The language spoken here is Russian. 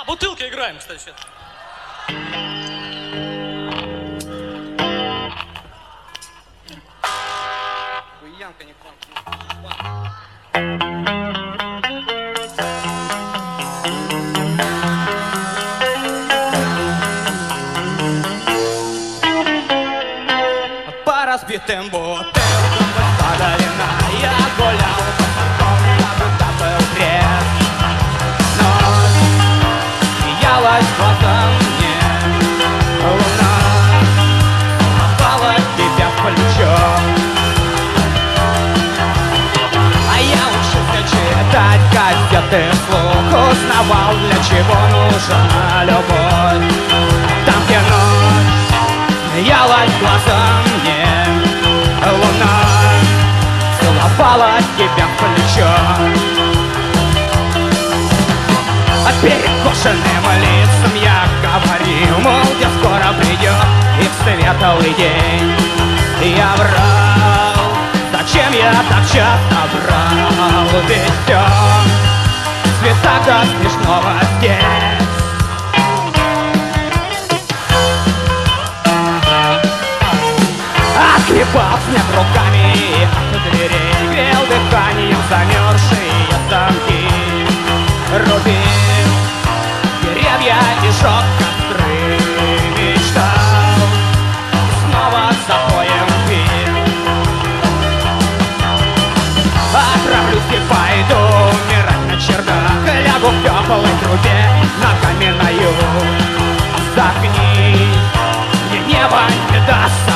А, бутылки играем, кстати, сейчас. Янка не к вам. По разбитым бутылкам падали на. Я гулял по балкону, когда был грех. Ночь смеялась глазам мне. Луна попала тебя в плечо. А я учился читать газеты вслух, узнавал, для чего нужна любовь. Там, где ночь смеялась глазам мне, луна целовала тебя в плечо. А перекошенным лицам я говорил, мол, где скоро придет их светлый день. Я врал, зачем я так часто врал, ведь все цвета до смешного здесь. Отгребал снег руками и от дверей грел дыханием замерзшие замки. Рубил деревья и жег костры. Мечтал, снова запоем пил. Отправлюсь и пойду умирать на чердак. Лягу в теплой трубе на каменную. Загни, мне небо не даст.